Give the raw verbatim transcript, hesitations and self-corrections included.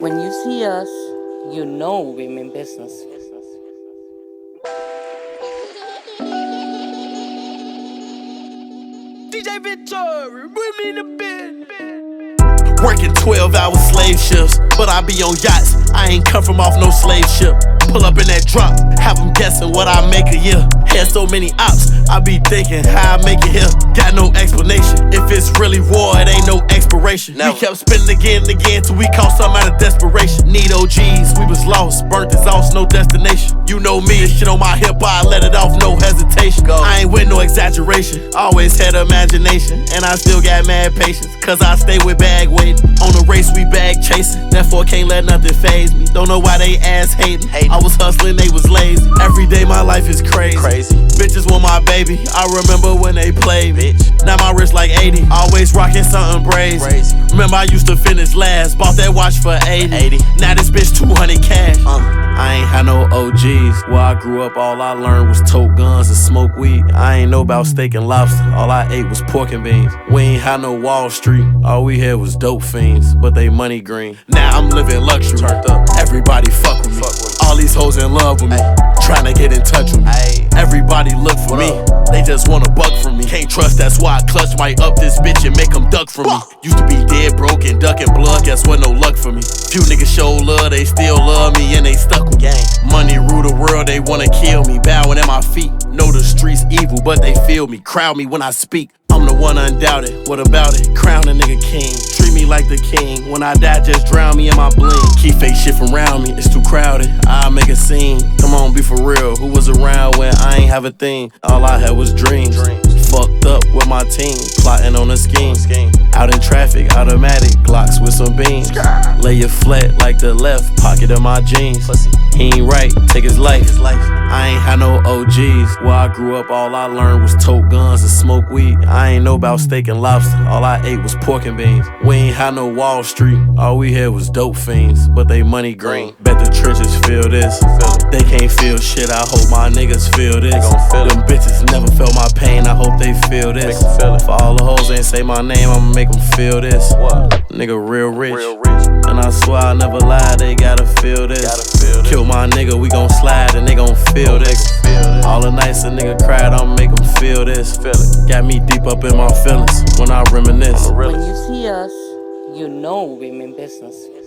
When you see us, you know we mean business. D J Victory, bring me the bed. Working twelve hour slave shifts, but I be on yachts. I ain't come from off no slave ship. Pull up in that drop, have them guessing what I make a year. Had so many ops, I be thinking how I make it here. Got no explanation. If it's really war, it ain't no expiration. Never. We kept spinning again and again till we caught something out of desperation. Need O Gs, we was lost, burnt exhaust, no destination. You know me, this shit on my hip, I let it off, no hesitation. Go. I ain't with no exaggeration, always had imagination, and I still got mad patience, cause I stay with bag waiting. On the race we bag chasing, therefore can't let nothing faze me. Don't know why they ass hating. I was hustling, they was lazy. Every day my life is crazy. crazy. Bitches want my baby, I remember when they played me. Bitch. Now my wrist like eighty, always rocking something brazy. Crazy. Remember I used to finish last, bought that watch for eighty. eighty. Now this bitch two hundred cash. Uh. I ain't had no O Gs. Where I grew up, all I learned was tote guns and smoke weed. I ain't know about steak and lobster, all I ate was pork and beans. We ain't had no Wall Street, all we had was dope fiends, but they money green. Now I'm living luxury, turned up. Everybody fuck with me. Fuck with me. All these hoes in love with me, trying to get in touch with me. Ay. Everybody look for what me, up? They just want a buck from me. Can't trust, that's why I clutch might up this bitch and make them duck from me. Used to be dead broke and ducking blood, guess what, no luck for me. Few niggas show love, they still love me and they stuck with gang. Money rule the world, they wanna kill me, bowing at my feet. Know the streets evil, but they feel me, crowd me when I speak. I'm the one undoubted, what about it? Crown a nigga king, treat me like the king. When I die, just drown me in my bling. Keep fake shit from around me, it's too crowded, I'll make a scene. Come on, be for real, who was around when I ain't have a thing? All I had was dreams. Fucked up with my team, plotting on a scheme. Out in traffic, automatic, Glocks with some beams. Lay you flat like the left pocket of my jeans. He ain't right, take his life. I ain't had no O Gs. Where I grew up, all I learned was tote guns and smoke weed. I ain't know about steak and lobster, all I ate was pork and beans. We ain't had no Wall Street, all we had was dope fiends, but they money green. Bet the trenches feel this, they can't feel shit, I hope my niggas feel this. Them bitches never felt my pain, I hope they feel this. For all the hoes ain't say my name, I'ma make them feel this. Nigga real rich, and I swear I never lie, they gotta feel this. Kill my nigga, we gon' slide and they gon' feel this. All the nights a nigga cried, I'ma make them feel this. Got me deep up in my feelings when I reminisce. When you see us, you know we mean business.